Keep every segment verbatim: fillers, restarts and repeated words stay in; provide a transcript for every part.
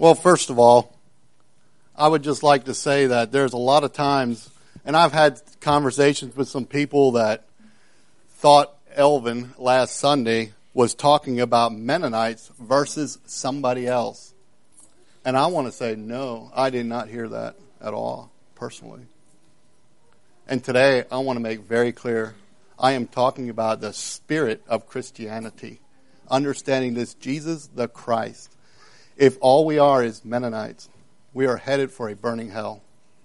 Well, first of all, I would just like to say that there's a lot of times, and I've had conversations with some people that thought Elvin last Sunday was talking about Mennonites versus somebody else. And I want to say, no, I did not hear that at all, personally. And today, I want to make very clear, I am talking about the spirit of Christianity, understanding this Jesus the Christ. If all we are is Mennonites, we are headed for a burning hell,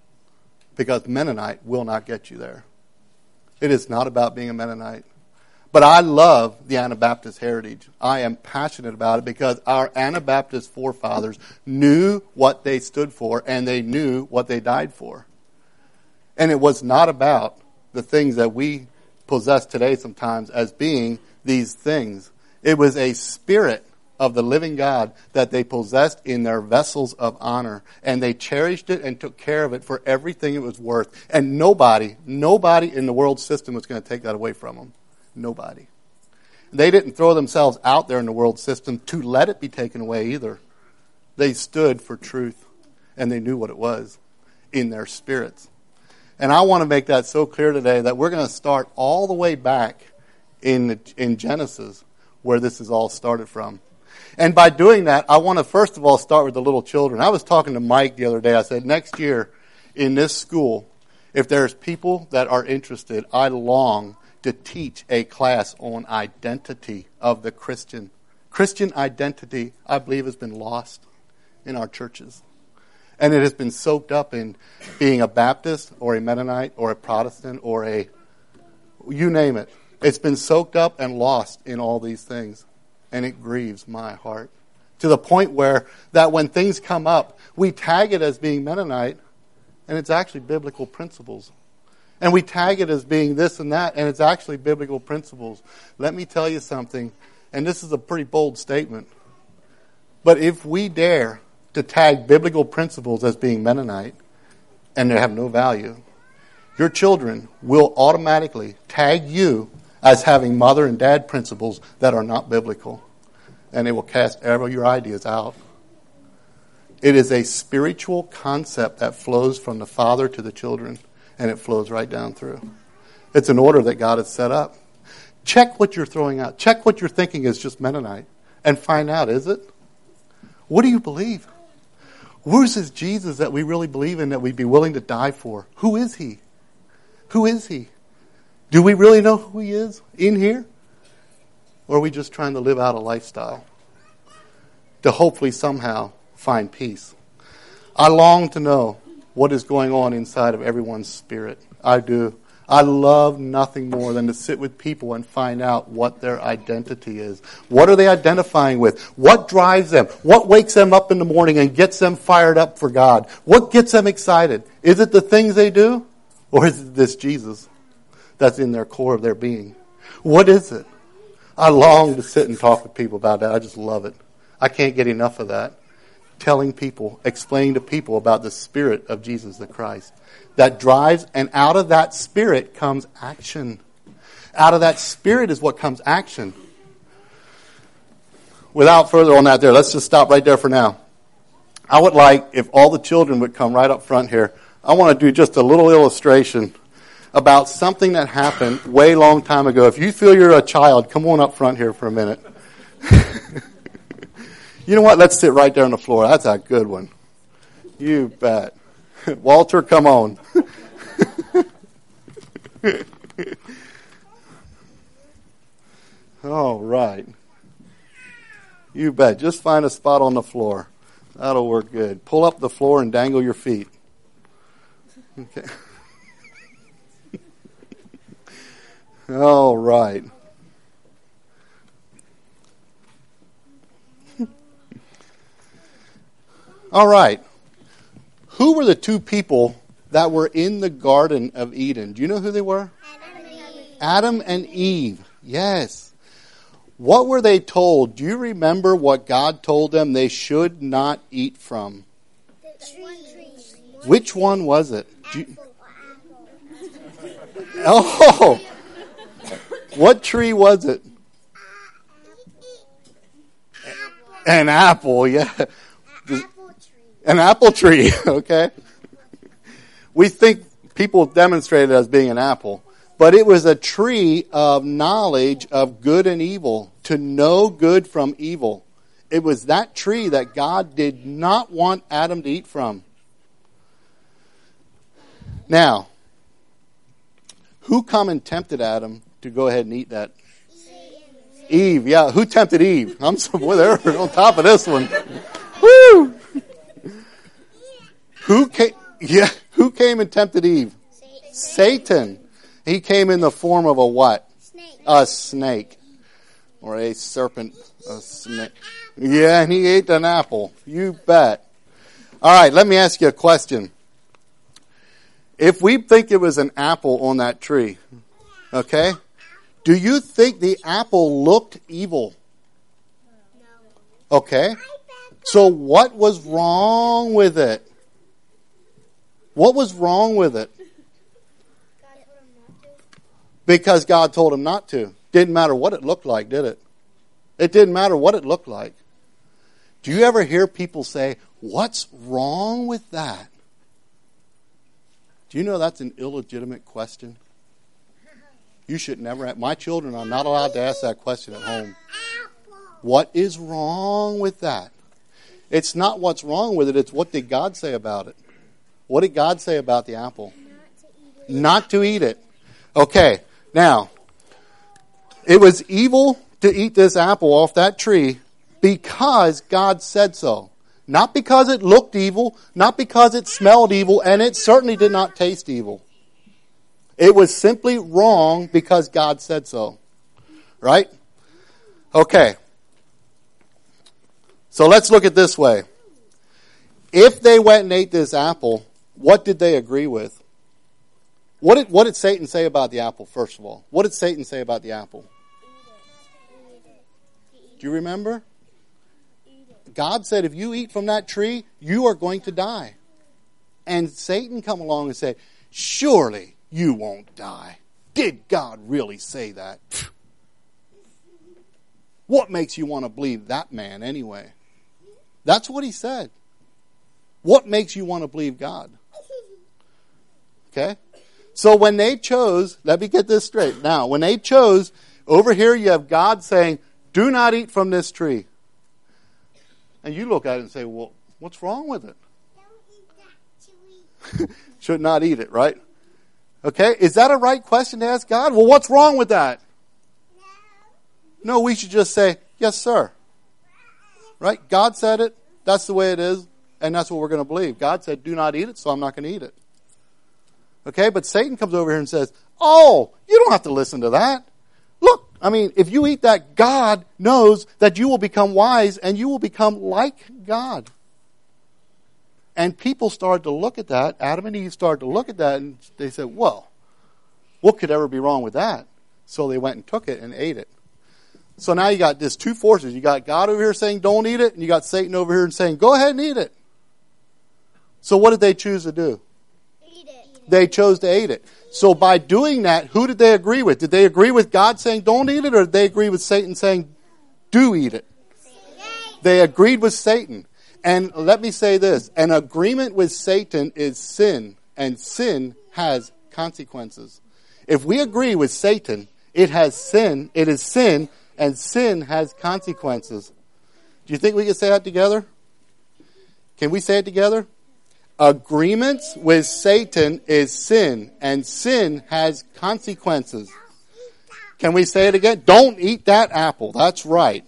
because Mennonite will not get you there. It is not about being a Mennonite. But I love the Anabaptist heritage. I am passionate about it because our Anabaptist forefathers knew what they stood for and they knew what they died for. And it was not about the things that we possess today sometimes as being these things. It was a spirit of the living God that they possessed in their vessels of honor. And they cherished it and took care of it for everything it was worth. And nobody, nobody in the world system was going to take that away from them. Nobody. They didn't throw themselves out there in the world system to let it be taken away either. They stood for truth, and they knew what it was in their spirits. And I want to make that so clear today that we're going to start all the way back in the, in Genesis, where this is all started from. And by doing that, I want to first of all start with the little children. I was talking to Mike the other day. I said, next year in this school, if there's people that are interested, I long to teach a class on identity of the Christian. Christian identity, I believe, has been lost in our churches. And it has been soaked up in being a Baptist or a Mennonite or a Protestant or a, you name it. It's been soaked up and lost in all these things. And it grieves my heart. To the point where that when things come up, we tag it as being Mennonite, and it's actually biblical principles. And we tag it as being this and that, and it's actually biblical principles. Let me tell you something, and this is a pretty bold statement. But if we dare to tag biblical principles as being Mennonite, and they have no value, your children will automatically tag you as having mother and dad principles that are not biblical. And it will cast all your ideas out. It is a spiritual concept that flows from the father to the children. And it flows right down through. It's an order that God has set up. Check what you're throwing out. Check what you're thinking is just Mennonite. And find out, is it? What do you believe? Who's this Jesus that we really believe in, that we'd be willing to die for? Who is he? Who is he? Do we really know who he is in here? Or are we just trying to live out a lifestyle to hopefully somehow find peace? I long to know what is going on inside of everyone's spirit. I do. I love nothing more than to sit with people and find out what their identity is. What are they identifying with? What drives them? What wakes them up in the morning and gets them fired up for God? What gets them excited? Is it the things they do? Or is it this Jesus that's in their core of their being? What is it? I long to sit and talk with people about that. I just love it. I can't get enough of that. Telling people, explaining to people about the spirit of Jesus the Christ that drives, and out of that spirit comes action. Out of that spirit is what comes action. Without further on that there, let's just stop right there for now. I would like, if all the children would come right up front here, I want to do just a little illustration about something that happened way long time ago. If you feel you're a child, come on up front here for a minute. You know what? Let's sit right there on the floor. That's a good one. You bet. Walter, come on. All right. You bet. Just find a spot on the floor. That'll work good. Pull up the floor and dangle your feet. Okay. All right. All right. Who were the two people that were in the Garden of Eden? Do you know who they were? Adam and Eve. Adam and Eve. Yes. What were they told? Do you remember what God told them they should not eat from? The tree. Which one was it? Do you... Oh, what tree was it? Apple. An apple, yeah. Apple An apple tree, okay? We think people demonstrate it as being an apple. But it was a tree of knowledge of good and evil, to know good from evil. It was that tree that God did not want Adam to eat from. Now, who come and tempted Adam to go ahead and eat that? Eve, yeah. Who tempted Eve? I'm so, boy, they're on top of this one. Woo! Who came, yeah, who came and tempted Eve? Satan. Satan. He came in the form of a what? Snake. A snake. Or a serpent. A snake. Yeah, and he ate an apple. You bet. All right, let me ask you a question. If we think it was an apple on that tree, okay, do you think the apple looked evil? No. Okay. So what was wrong with it? What was wrong with it? God told him not to. Because God told him not to. Didn't matter what it looked like, did it? It didn't matter what it looked like. Do you ever hear people say, what's wrong with that? Do you know that's an illegitimate question? You should never ask. My children are not allowed to ask that question at home. What is wrong with that? It's not what's wrong with it. It's what did God say about it? What did God say about the apple? Not to eat it. Okay, now, it was evil to eat this apple off that tree because God said so. Not because it looked evil, not because it smelled evil, and it certainly did not taste evil. It was simply wrong because God said so. Right? Okay. So let's look at this way. If they went and ate this apple, what did they agree with? What did, what did Satan say about the apple, first of all? What did Satan say about the apple? Do you remember? God said, if you eat from that tree, you are going to die. And Satan come along and say, surely you won't die. Did God really say that? What makes you want to believe that man anyway? That's what he said. What makes you want to believe God? Okay? So when they chose, let me get this straight. Now, when they chose, over here you have God saying, do not eat from this tree. And you look at it and say, well, what's wrong with it? Should not eat it, right? Okay, is that a right question to ask God? Well, what's wrong with that? No, we should just say, yes, sir. Right? God said it. That's the way it is. And that's what we're going to believe. God said, do not eat it, so I'm not going to eat it. Okay, but Satan comes over here and says, oh, you don't have to listen to that. Look, I mean, if you eat that, God knows that you will become wise and you will become like God. And people started to look at that. Adam and Eve started to look at that and they said, well, what could ever be wrong with that? So they went and took it and ate it. So now you got this two forces. You got God over here saying don't eat it, and you got Satan over here and saying go ahead and eat it. So what did they choose to do? Eat it. They chose to eat it. So by doing that, who did they agree with? Did they agree with God saying don't eat it, or did they agree with Satan saying do eat it? They agreed with Satan. And let me say this, an agreement with Satan is sin, and sin has consequences. If we agree with Satan, it has sin, it is sin, and sin has consequences. Do you think we can say that together? Can we say it together? Agreements with Satan is sin, and sin has consequences. Can we say it again? Don't eat that apple. That's right.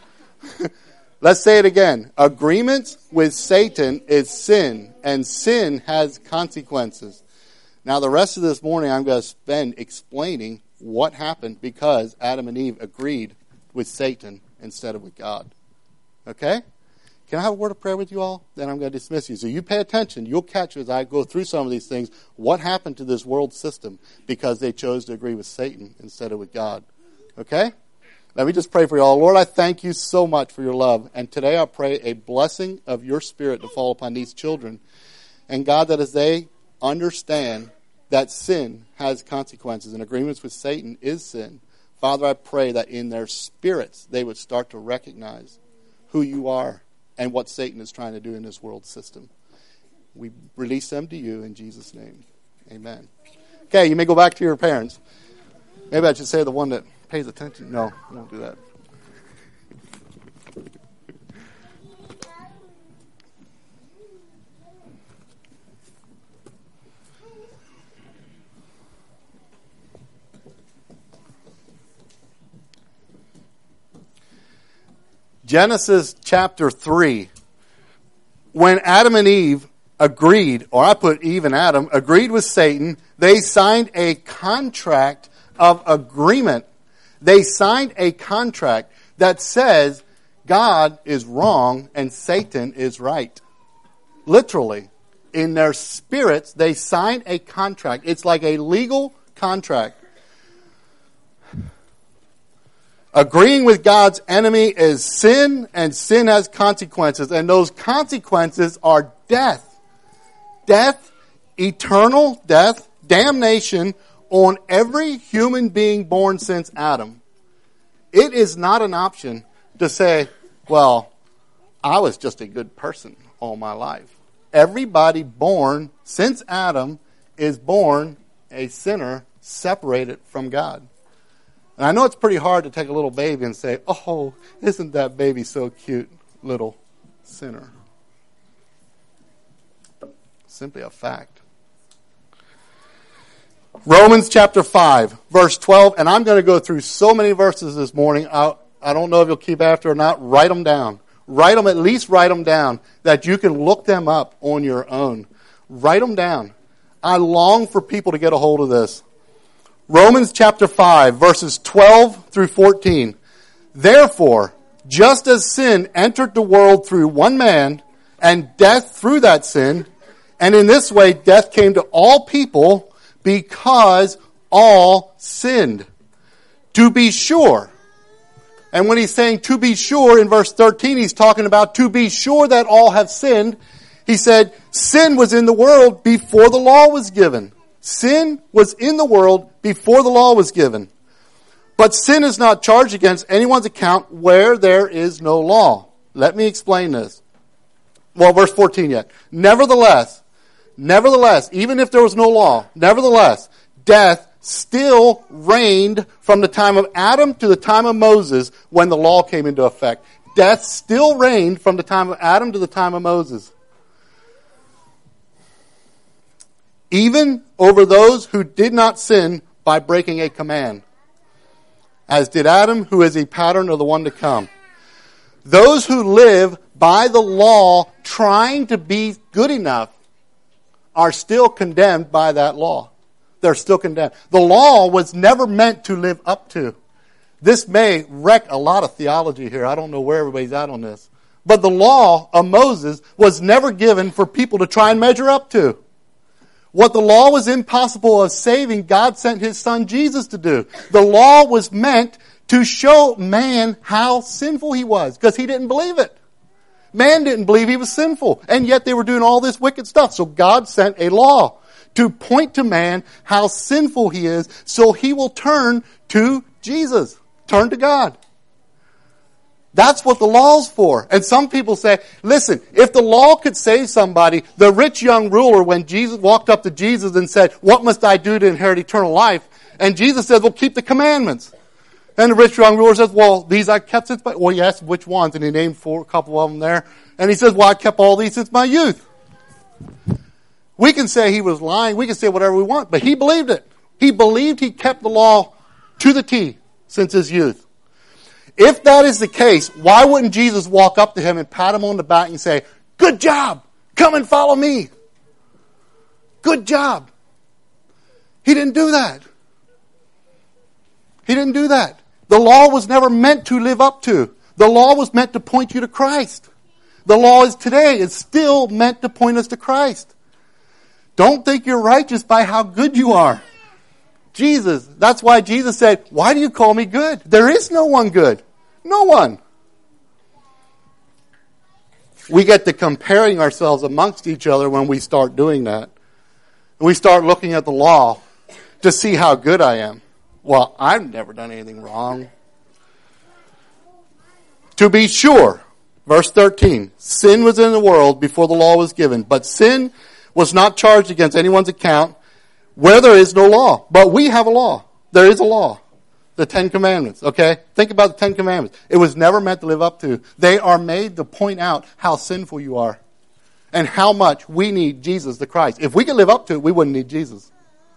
Let's say it again. Agreements with Satan is sin, and sin has consequences. Now, the rest of this morning, I'm going to spend explaining what happened because Adam and Eve agreed with Satan instead of with God. Okay? Can I have a word of prayer with you all? Then I'm going to dismiss you. So you pay attention. You'll catch as I go through some of these things what happened to this world system because they chose to agree with Satan instead of with God. Okay? Let me just pray for you all. Lord, I thank you so much for your love. And today I pray a blessing of your Spirit to fall upon these children. And God, that as they understand that sin has consequences and agreements with Satan is sin, Father, I pray that in their spirits they would start to recognize who you are and what Satan is trying to do in this world system. We release them to you in Jesus' name. Amen. Okay, you may go back to your parents. Maybe I should say the one that pays attention. No, I won't do that. Genesis chapter three. When Adam and Eve agreed, or I put Eve and Adam, agreed with Satan, they signed a contract of agreement. They signed a contract that says God is wrong and Satan is right. Literally. In their spirits, they signed a contract. It's like a legal contract. Agreeing with God's enemy is sin, and sin has consequences. And those consequences are death. Death, eternal death, damnation on every human being born since Adam. It is not an option to say, well, I was just a good person all my life. Everybody born since Adam is born a sinner separated from God. And I know it's pretty hard to take a little baby and say, oh, isn't that baby so cute, little sinner. Simply a fact. Romans chapter five, verse twelve, and I'm going to go through so many verses this morning, I, I don't know if you'll keep after or not, write them down. Write them, at least write them down, that you can look them up on your own. Write them down. I long for people to get a hold of this. Romans chapter five, verses twelve through fourteen. Therefore, just as sin entered the world through one man, and death through that sin, and in this way death came to all people because all sinned. To be sure. And when he's saying to be sure in verse thirteen, he's talking about to be sure that all have sinned. He said, sin was in the world before the law was given. Sin was in the world before the law was given. But sin is not charged against anyone's account where there is no law. Let me explain this. Well, verse fourteen yet. Nevertheless, nevertheless, even if there was no law, nevertheless, death still reigned from the time of Adam to the time of Moses when the law came into effect. Death still reigned from the time of Adam to the time of Moses. Even over those who did not sin by breaking a command, as did Adam, who is a pattern of the one to come. Those who live by the law trying to be good enough are still condemned by that law. They're still condemned. The law was never meant to live up to. This may wreck a lot of theology here. I don't know where everybody's at on this. But the law of Moses was never given for people to try and measure up to. What the law was impossible of saving, God sent His Son Jesus to do. The law was meant to show man how sinful he was, because he didn't believe it. Man didn't believe he was sinful, and yet they were doing all this wicked stuff. So God sent a law to point to man how sinful he is, so he will turn to Jesus, turn to God. That's what the law's for. And some people say, listen, if the law could save somebody, the rich young ruler, when Jesus walked up to Jesus and said, what must I do to inherit eternal life? And Jesus says, well, keep the commandments. And the rich young ruler says, well, these I kept since my... Well, yes, which ones? And he named four, a couple of them there. And he says, well, I kept all these since my youth. We can say he was lying. We can say whatever we want. But he believed it. He believed he kept the law to the T since his youth. If that is the case, why wouldn't Jesus walk up to him and pat him on the back and say, good job, come and follow me. Good job. He didn't do that. He didn't do that. The law was never meant to live up to. The law was meant to point you to Christ. The law is today. It's still meant to point us to Christ. Don't think you're righteous by how good you are. Jesus, that's why Jesus said, why do you call me good? There is no one good. No one. We get to comparing ourselves amongst each other when we start doing that. We start looking at the law to see how good I am. Well, I've never done anything wrong. To be sure, Verse thirteen, sin was in the world before the law was given, but sin was not charged against anyone's account where there is no law. But we have a law. There is a law. The Ten Commandments, okay? Think about the Ten Commandments. It was never meant to live up to. They are made to point out how sinful you are and how much we need Jesus the Christ. If we could live up to it, we wouldn't need Jesus.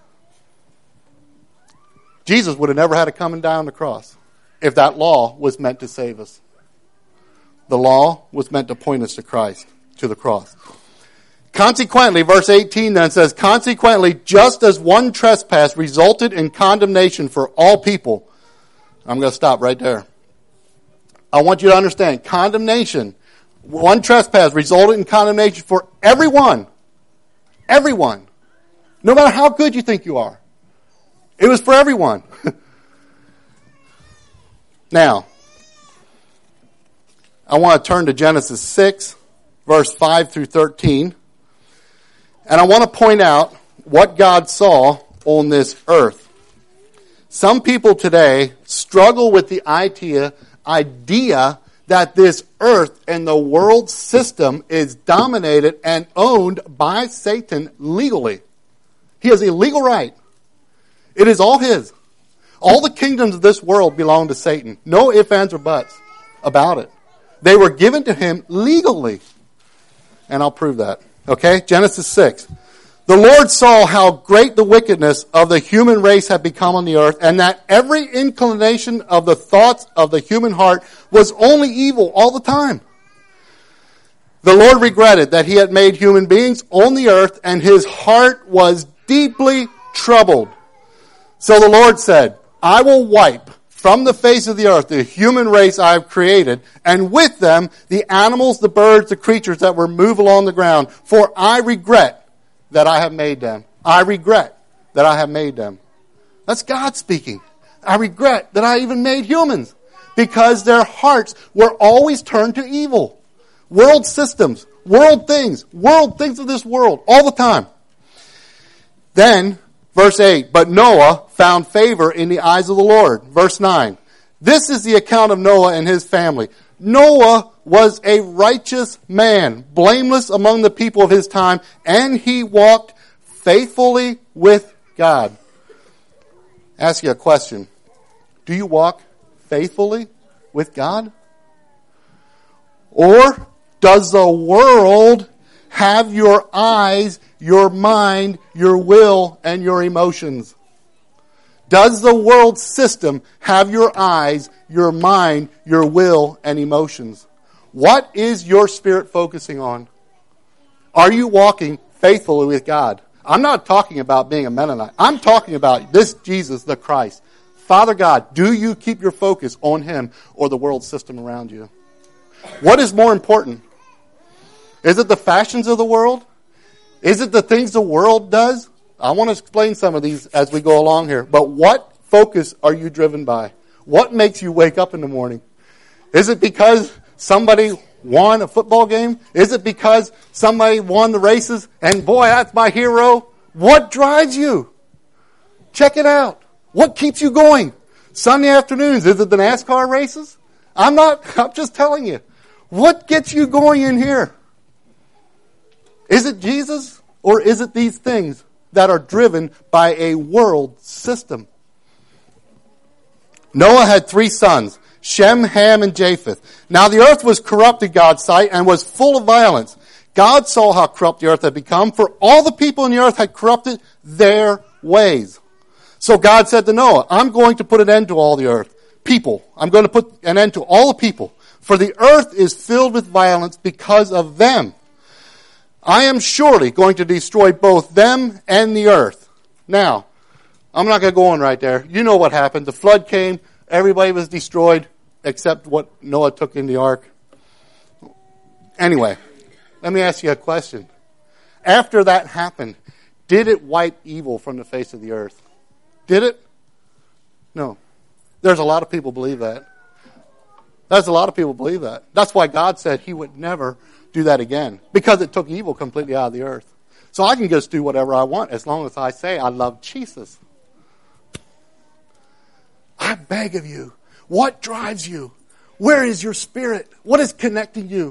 Jesus would have never had to come and die on the cross if that law was meant to save us. The law was meant to point us to Christ, to the cross. Consequently, verse eighteen then says, consequently, just as one trespass resulted in condemnation for all people. I'm going to stop right there. I want you to understand, condemnation, one trespass resulted in condemnation for everyone. Everyone. No matter how good you think you are. It was for everyone. Now, I want to turn to Genesis six, verse five through thirteen. And I want to point out what God saw on this earth. Some people today struggle with the idea, idea that this earth and the world system is dominated and owned by Satan legally. He has a legal right. It is all his. All the kingdoms of this world belong to Satan. No ifs, ands, or buts about it. They were given to him legally. And I'll prove that. Okay, Genesis six. The Lord saw how great the wickedness of the human race had become on the earth, and that every inclination of the thoughts of the human heart was only evil all the time. The Lord regretted that he had made human beings on the earth, and his heart was deeply troubled. So the Lord said, I will wipe from the face of the earth the human race I have created, and with them the animals, the birds, the creatures that were move along the ground. For I regret that I have made them. I regret that I have made them. That's God speaking. I regret that I even made humans, because their hearts were always turned to evil. World systems, world things, world things of this world, all the time. Then, verse eight, but Noah found favor in the eyes of the Lord. Verse nine, this is the account of Noah and his family. Noah was a righteous man, blameless among the people of his time, and he walked faithfully with God. Ask you a question. Do you walk faithfully with God? Or does the world have your eyes, your mind, your will, and your emotions? Does the world system have your eyes, your mind, your will, and emotions? What is your spirit focusing on? Are you walking faithfully with God? I'm not talking about being a Mennonite. I'm talking about this Jesus, the Christ. Father God, do you keep your focus on him or the world system around you? What is more important? Is it the fashions of the world? Is it the things the world does? I want to explain some of these as we go along here. But what focus are you driven by? What makes you wake up in the morning? Is it because somebody won a football game? Is it because somebody won the races? And boy, that's my hero. What drives you? Check it out. What keeps you going? Sunday afternoons, is it the NASCAR races? I'm not, I'm just telling you. What gets you going in here? Is it Jesus or is it these things that are driven by a world system? Noah had three sons, Shem, Ham, and Japheth. Now the earth was corrupt in God's sight and was full of violence. God saw how corrupt the earth had become, for all the people in the earth had corrupted their ways. So God said to Noah, I'm going to put an end to all the earth. People. I'm going to put an end to all the people. For the earth is filled with violence because of them. I am surely going to destroy both them and the earth. Now, I'm not going to go on right there. You know what happened. The flood came. Everybody was destroyed except what Noah took in the ark. Anyway, let me ask you a question. After that happened, did it wipe evil from the face of the earth? Did it? No. There's a lot of people believe that. There's a lot of people believe that. That's why God said he would never do that again, because it took evil completely out of the earth. So I can just do whatever I want as long as I say I love Jesus. I beg of you, what drives you? Where is your spirit? What is connecting you?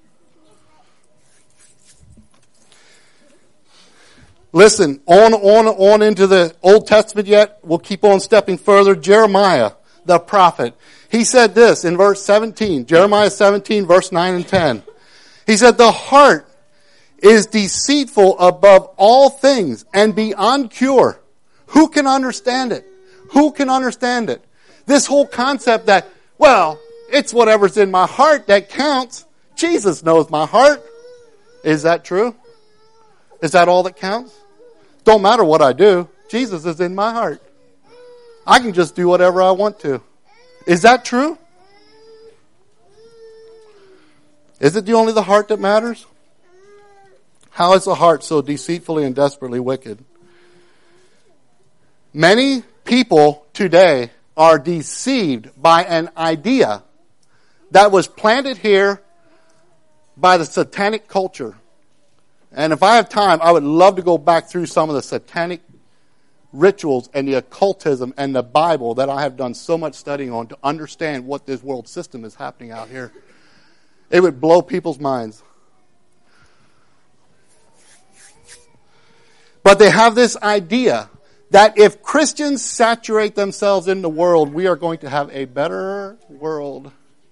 Listen, on, on, on into the Old Testament yet. We'll keep on stepping further. Jeremiah, the prophet. He said this in verse seventeen. Jeremiah seventeen, verse nine and ten. He said, the heart is deceitful above all things and beyond cure. Who can understand it? Who can understand it? This whole concept that, well, it's whatever's in my heart that counts. Jesus knows my heart. Is that true? Is that all that counts? Don't matter what I do. Jesus is in my heart. I can just do whatever I want to. Is that true? Is it the only the heart that matters? How is the heart so deceitfully and desperately wicked? Many people today are deceived by an idea that was planted here by the satanic culture. And if I have time, I would love to go back through some of the satanic rituals and the occultism and the Bible that I have done so much studying on to understand what this world system is happening out here. It would blow people's minds. But they have this idea that if Christians saturate themselves in the world, we are going to have a better world.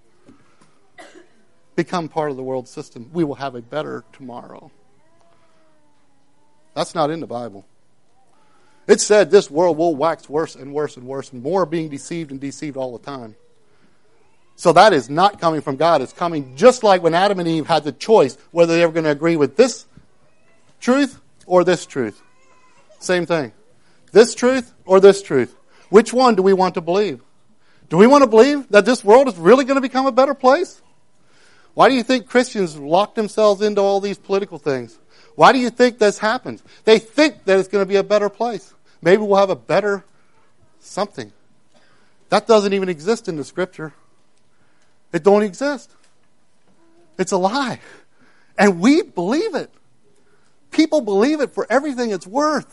Become part of the world system. We will have a better tomorrow. That's not in the Bible. It said this world will wax worse and worse and worse, and more are being deceived and deceived all the time. So that is not coming from God. It's coming just like when Adam and Eve had the choice whether they were going to agree with this truth or this truth. Same thing. This truth or this truth. Which one do we want to believe? Do we want to believe that this world is really going to become a better place? Why do you think Christians lock themselves into all these political things? Why do you think this happens? They think that it's going to be a better place. Maybe we'll have a better something. That doesn't even exist in the Scripture. It don't exist. It's a lie. And we believe it. People believe it for everything it's worth.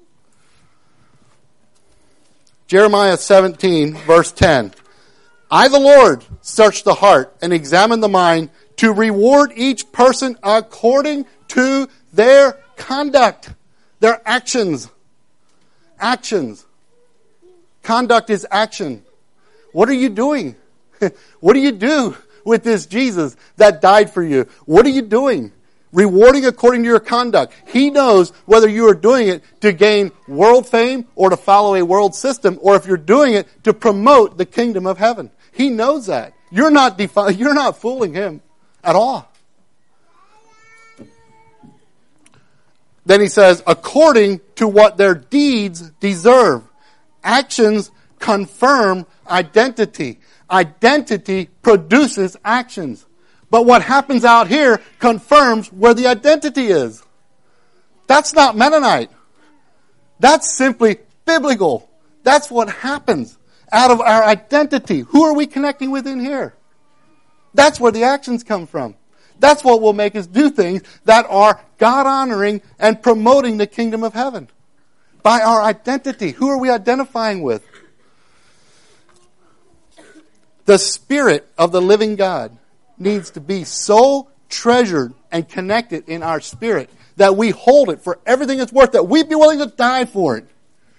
Jeremiah seventeen, verse ten. I, the Lord, search the heart and examine the mind to reward each person according to their conduct, their actions. Actions. Conduct is action. What are you doing? What do you do with this Jesus that died for you? What are you doing? Rewarding according to your conduct. He knows whether you are doing it to gain world fame or to follow a world system, or if you're doing it to promote the kingdom of heaven. He knows that. You're not defi- you're not fooling him at all. Then he says, according to what their deeds deserve. Actions confirm identity. Identity produces actions. But what happens out here confirms where the identity is. That's not Mennonite. That's simply biblical. That's what happens out of our identity. Who are we connecting with in here? That's where the actions come from. That's what will make us do things that are God-honoring and promoting the kingdom of heaven. By our identity. Who are we identifying with? The Spirit of the living God needs to be so treasured and connected in our spirit that we hold it for everything it's worth, that we'd be willing to die for it.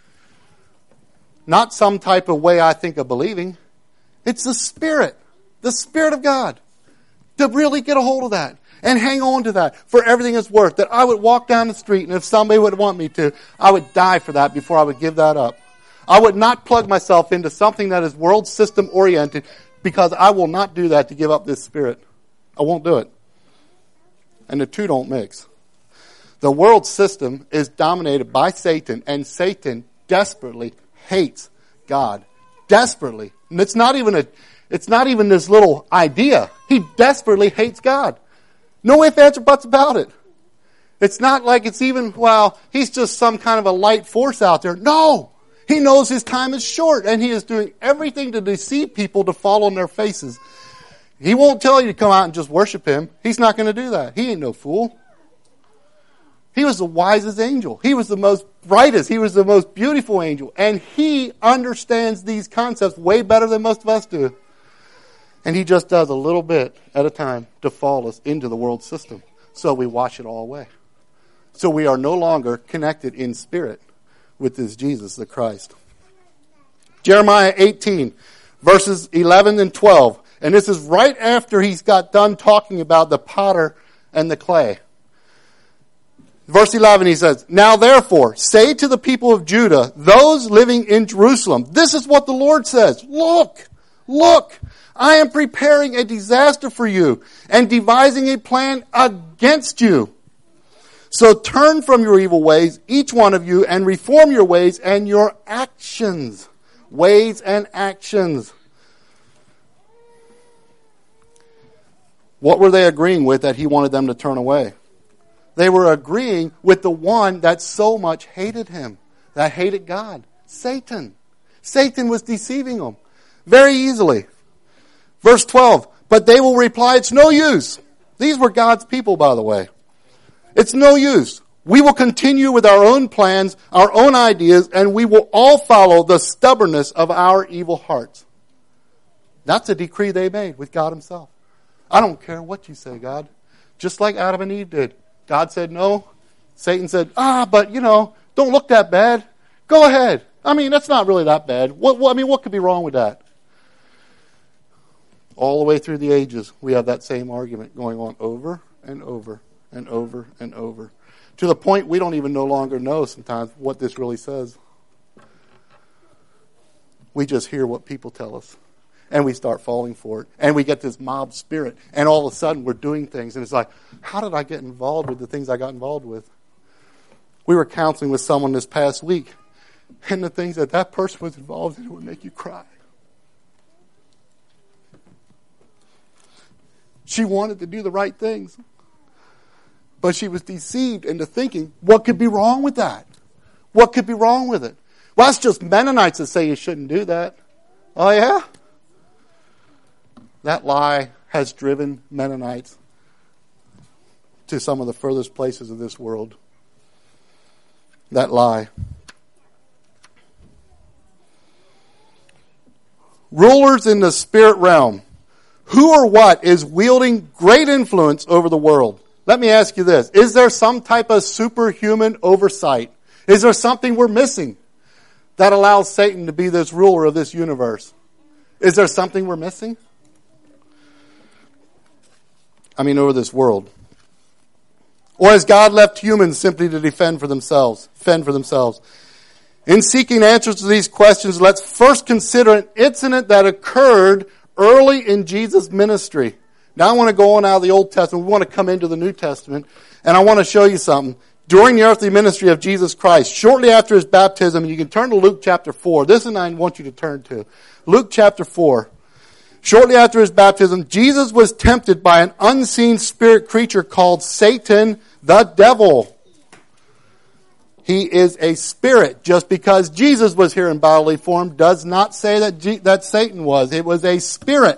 Not some type of way I think of believing. It's the Spirit. The Spirit of God. To really get a hold of that and hang on to that for everything it's worth. That I would walk down the street, and if somebody would want me to, I would die for that before I would give that up. I would not plug myself into something that is world system oriented, because I will not do that to give up this spirit. I won't do it. And the two don't mix. The world system is dominated by Satan, and Satan desperately hates God. Desperately. And it's not even a, it's not even this little idea. He desperately hates God. No ifs, ands, or buts about it. It's not like it's even, well, he's just some kind of a light force out there. No! He knows his time is short, and he is doing everything to deceive people to fall on their faces. He won't tell you to come out and just worship him. He's not going to do that. He ain't no fool. He was the wisest angel. He was the most brightest. He was the most beautiful angel. And he understands these concepts way better than most of us do. And he just does a little bit at a time to fall us into the world system. So we wash it all away. So we are no longer connected in spirit with this Jesus, the Christ. Jeremiah eighteen, verses eleven and twelve. And this is right after he's got done talking about the potter and the clay. Verse eleven, he says, "Now therefore, say to the people of Judah, those living in Jerusalem, this is what the Lord says. Look, look, I am preparing a disaster for you and devising a plan against you. So turn from your evil ways, each one of you, and reform your ways and your actions." Ways and actions. What were they agreeing with that he wanted them to turn away? They were agreeing with the one that so much hated him, that hated God, Satan. Satan was deceiving them very easily. Verse twelve, "But they will reply, it's no use." These were God's people, by the way. "It's no use. We will continue with our own plans, our own ideas, and we will all follow the stubbornness of our evil hearts." That's a decree they made with God himself. I don't care what you say, God. Just like Adam and Eve did. God said no. Satan said, ah, but you know, don't look that bad. Go ahead. I mean, that's not really that bad. What, what, I mean, what could be wrong with that? All the way through the ages, we have that same argument going on over and over and over and over. To the point we don't even no longer know sometimes what this really says. We just hear what people tell us. And we start falling for it. And we get this mob spirit. And all of a sudden we're doing things. And it's like, how did I get involved with the things I got involved with? We were counseling with someone this past week. And the things that that person was involved in would make you cry. She wanted to do the right things. But she was deceived into thinking, what could be wrong with that? What could be wrong with it? Well, that's just Mennonites that say you shouldn't do that. Oh, yeah? That lie has driven Mennonites to some of the furthest places of this world. That lie. Rulers in the spirit realm. Who or what is wielding great influence over the world? Let me ask you this. Is there some type of superhuman oversight? Is there something we're missing that allows Satan to be this ruler of this universe? Is there something we're missing? I mean, over this world. Or has God left humans simply to defend for themselves, fend for themselves? In seeking answers to these questions, let's first consider an incident that occurred early in Jesus' ministry. Now I want to go on out of the Old Testament. We want to come into the New Testament. And I want to show you something. During the earthly ministry of Jesus Christ, shortly after his baptism, you can turn to Luke chapter four. This is what I want you to turn to. Luke chapter four. Shortly after his baptism, Jesus was tempted by an unseen spirit creature called Satan, the devil. He is a spirit. Just because Jesus was here in bodily form does not say that, G- that Satan was. It was a spirit.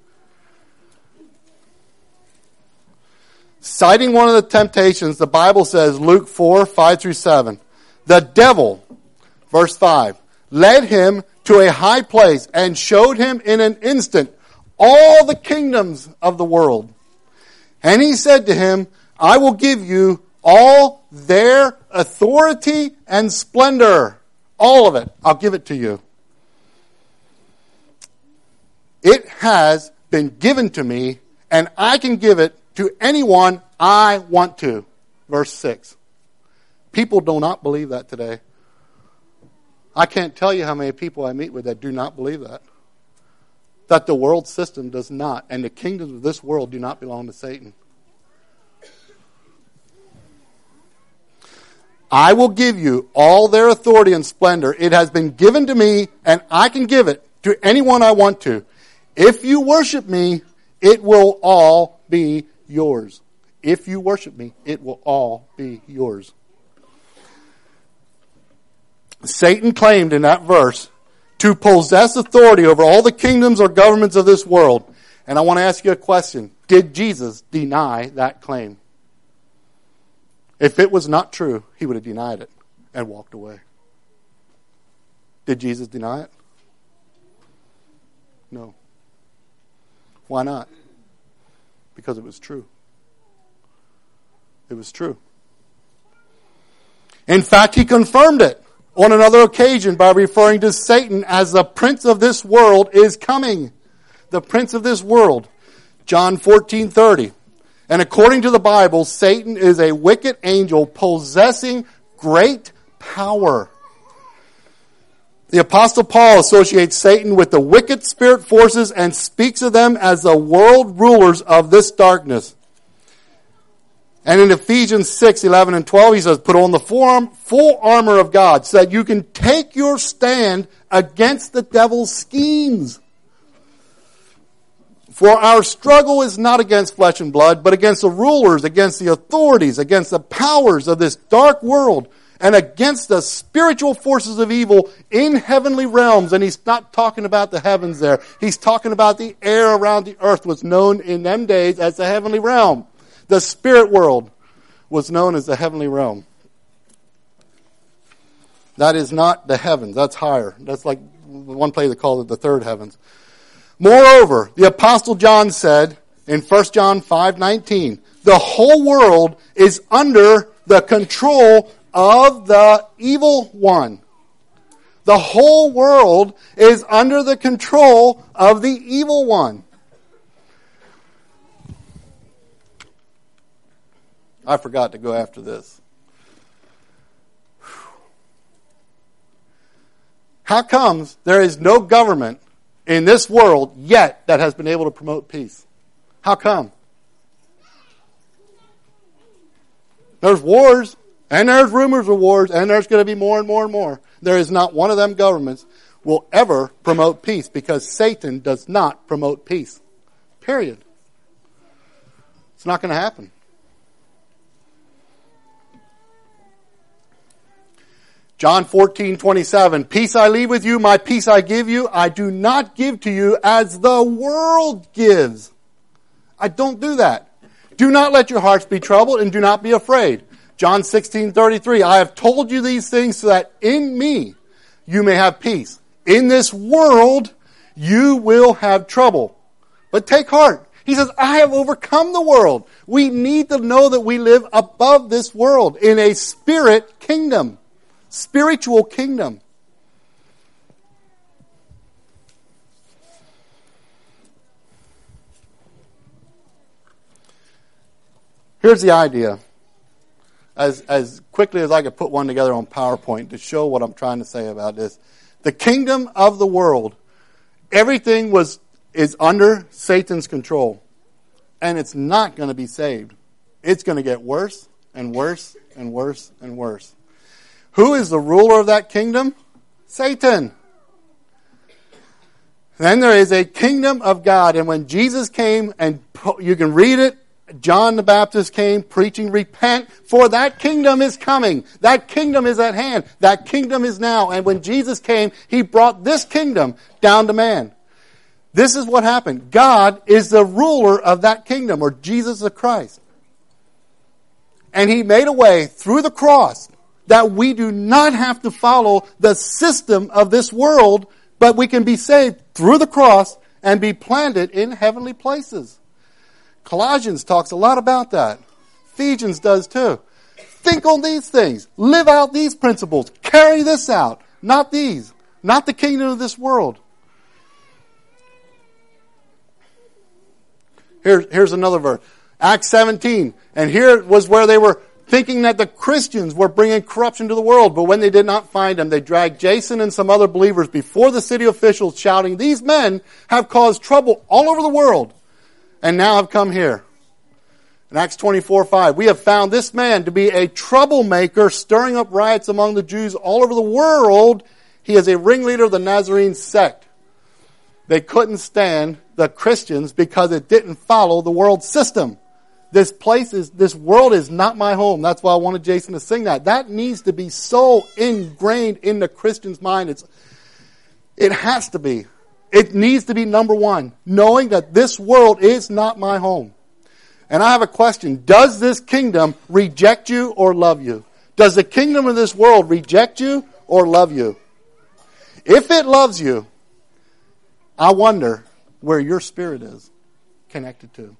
Citing one of the temptations, the Bible says, Luke four, five through seven, the devil, verse five, led him to a high place and showed him in an instant all the kingdoms of the world. And he said to him, I will give you all their authority and splendor. All of it. I'll give it to you. It has been given to me, and I can give it to anyone I want to. Verse six. People do not believe that today. I can't tell you how many people I meet with that do not believe that. That the world system does not, and the kingdoms of this world do not belong to Satan. I will give you all their authority and splendor. It has been given to me, and I can give it to anyone I want to. If you worship me, it will all be yours. If you worship me, it will all be yours. Satan claimed in that verse to possess authority over all the kingdoms or governments of this world. And I want to ask you a question. Did Jesus deny that claim? If it was not true, he would have denied it and walked away. Did Jesus deny it? No. Why not? Because it was true. It was true. In fact, he confirmed it on another occasion by referring to Satan as the prince of this world is coming. The prince of this world. John fourteen thirty. And according to the Bible, Satan is a wicked angel possessing great power. The Apostle Paul associates Satan with the wicked spirit forces and speaks of them as the world rulers of this darkness. And in Ephesians six, eleven and twelve, he says, put on the full armor of God so that you can take your stand against the devil's schemes. For our struggle is not against flesh and blood, but against the rulers, against the authorities, against the powers of this dark world, and against the spiritual forces of evil in heavenly realms. And he's not talking about the heavens there. He's talking about the air around the earth was known in them days as the heavenly realm. The spirit world was known as the heavenly realm. That is not the heavens. That's higher. That's like one place they call it the third heavens. Moreover, the Apostle John said in First John five nineteen, the whole world is under the control of the evil one. The whole world is under the control of the evil one. I forgot to go after this. How comes there is no government in this world yet that has been able to promote peace? How come? There's wars, and there's rumors of wars, and there's going to be more and more and more. There is not one of them governments will ever promote peace because Satan does not promote peace. Period. It's not going to happen. John fourteen twenty-seven, peace I leave with you, my peace I give you. I do not give to you as the world gives. I don't do that. Do not let your hearts be troubled and do not be afraid. John sixteen thirty-three, I have told you these things so that in me you may have peace. In this world you will have trouble. But take heart. He says, I have overcome the world. We need to know that we live above this world in a spirit kingdom. Spiritual kingdom. Here's the idea. As as quickly as I could put one together on PowerPoint to show what I'm trying to say about this. The kingdom of the world, everything was is under Satan's control. And it's not going to be saved. It's going to get worse and worse and worse and worse. Who is the ruler of that kingdom? Satan. Then there is a kingdom of God. And when Jesus came, and you can read it, John the Baptist came preaching, repent, for that kingdom is coming. That kingdom is at hand. That kingdom is now. And when Jesus came, he brought this kingdom down to man. This is what happened. God is the ruler of that kingdom, or Jesus the Christ. And he made a way through the cross that we do not have to follow the system of this world, but we can be saved through the cross and be planted in heavenly places. Colossians talks a lot about that. Ephesians does too. Think on these things. Live out these principles. Carry this out. Not these. Not the kingdom of this world. Here, here's another verse. Acts seventeen. And here was where they were thinking that the Christians were bringing corruption to the world. But when they did not find them, they dragged Jason and some other believers before the city officials, shouting, these men have caused trouble all over the world and now have come here. In Acts twenty-four five, we have found this man to be a troublemaker, stirring up riots among the Jews all over the world. He is a ringleader of the Nazarene sect. They couldn't stand the Christians because it didn't follow the world system. This place is, this world is not my home. That's why I wanted Jason to sing that. That needs to be so ingrained in the Christian's mind. It's, it has to be. It needs to be number one. Knowing that this world is not my home. And I have a question. Does this kingdom reject you or love you? Does the kingdom of this world reject you or love you? If it loves you, I wonder where your spirit is. connected to?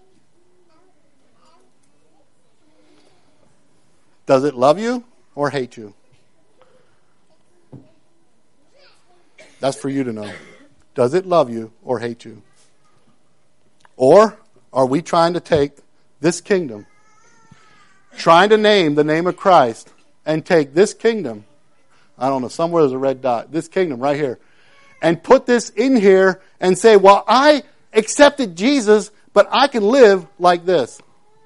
Does it love you or hate you? That's for you to know. Does it love you or hate you? Or are we trying to take this kingdom, trying to name the name of Christ, and take this kingdom, I don't know, somewhere there's a red dot, this kingdom right here, and put this in here and say, well, I accepted Jesus, but I can live like this.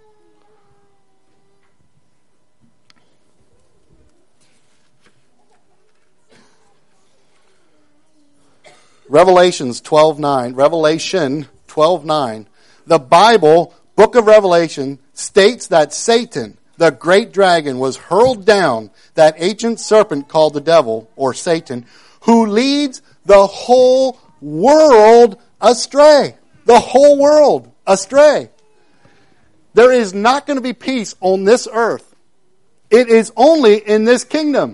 Revelations twelve nine. Revelation twelve nine. The Bible, book of Revelation, states that Satan, the great dragon, was hurled down, that ancient serpent called the devil, or Satan, who leads the whole world astray. The whole world astray. There is not going to be peace on this earth. It is only in this kingdom.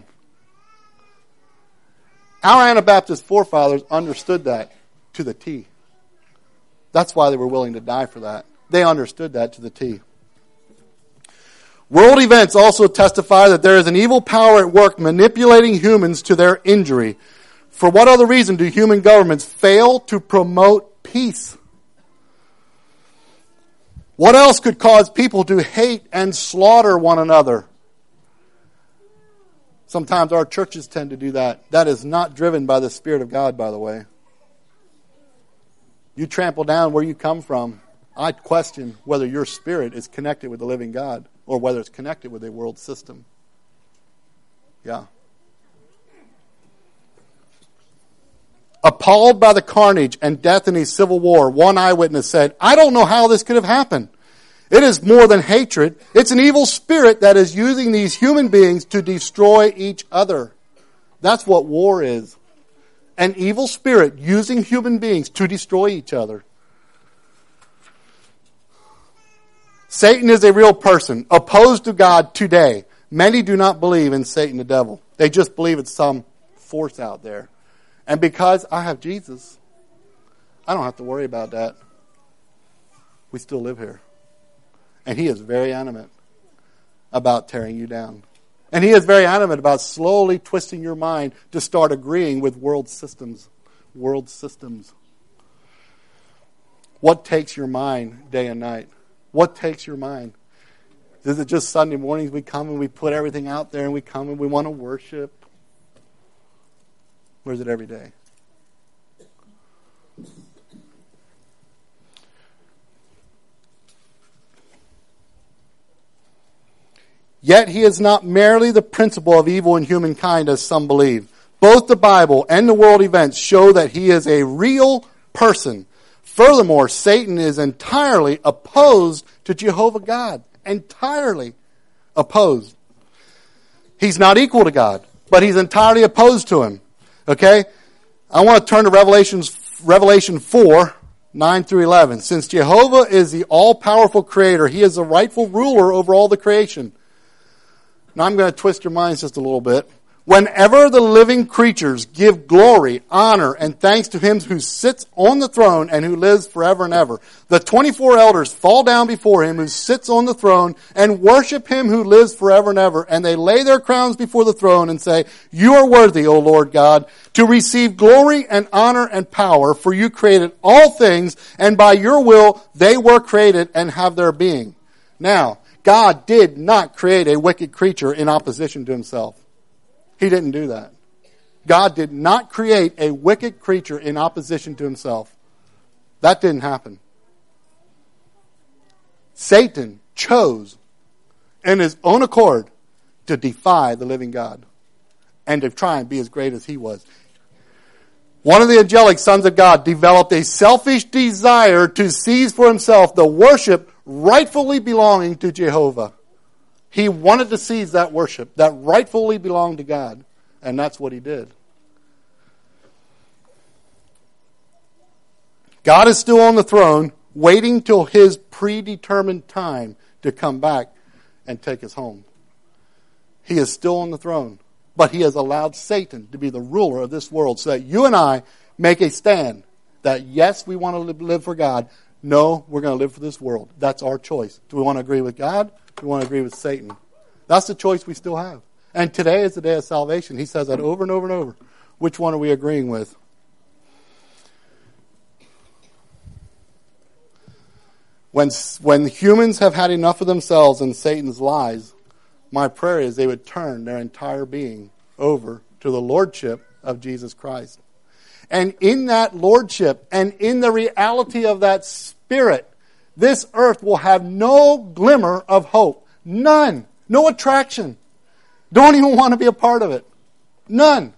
Our Anabaptist forefathers understood that to the T. That's why they were willing to die for that. They understood that to the T. World events also testify that there is an evil power at work manipulating humans to their injury. For what other reason do human governments fail to promote peace? What else could cause people to hate and slaughter one another? Sometimes our churches tend to do that. That is not driven by the Spirit of God, by the way. You trample down where you come from. I question whether your spirit is connected with the living God or whether it's connected with a world system. Yeah. Appalled by the carnage and death in a civil war, one eyewitness said, I don't know how this could have happened. It is more than hatred. It's an evil spirit that is using these human beings to destroy each other. That's what war is. An evil spirit using human beings to destroy each other. Satan is a real person, opposed to God today. Many do not believe in Satan the devil. They just believe it's some force out there. And because I have Jesus, I don't have to worry about that. We still live here. And he is very adamant about tearing you down. And he is very adamant about slowly twisting your mind to start agreeing with world systems. World systems. What takes your mind day and night? What takes your mind? Is it just Sunday mornings we come and we put everything out there and we come and we want to worship? Or is it every day? Yet he is not merely the principle of evil in humankind as some believe. Both the Bible and the world events show that he is a real person. Furthermore, Satan is entirely opposed to Jehovah God. Entirely opposed. He's not equal to God, but he's entirely opposed to him. Okay? I want to turn to Revelations, Revelation four, nine through eleven. Since Jehovah is the all-powerful creator, he is the rightful ruler over all the creation. Now I'm going to twist your minds just a little bit. Whenever the living creatures give glory, honor, and thanks to him who sits on the throne and who lives forever and ever, the twenty-four elders fall down before him who sits on the throne and worship him who lives forever and ever. And they lay their crowns before the throne and say, you are worthy, O Lord God, to receive glory and honor and power, for you created all things, and by your will they were created and have their being. Now, God did not create a wicked creature in opposition to himself. He didn't do that. God did not create a wicked creature in opposition to himself. That didn't happen. Satan chose in his own accord to defy the living God and to try and be as great as he was. One of the angelic sons of God developed a selfish desire to seize for himself the worship rightfully belonging to Jehovah. He wanted to seize that worship that rightfully belonged to God, and that's what he did. God is still on the throne, waiting till his predetermined time to come back and take us home. He is still on the throne, but he has allowed Satan to be the ruler of this world so that you and I make a stand that yes, we want to live for God. No, we're going to live for this world. That's our choice. Do we want to agree with God? Do we want to agree with Satan? That's the choice we still have. And today is the day of salvation. He says that over and over and over. Which one are we agreeing with? When, when humans have had enough of themselves and Satan's lies, my prayer is they would turn their entire being over to the lordship of Jesus Christ. And in that lordship and in the reality of that spirit, this earth will have no glimmer of hope. None. No attraction. Don't even want to be a part of it. None.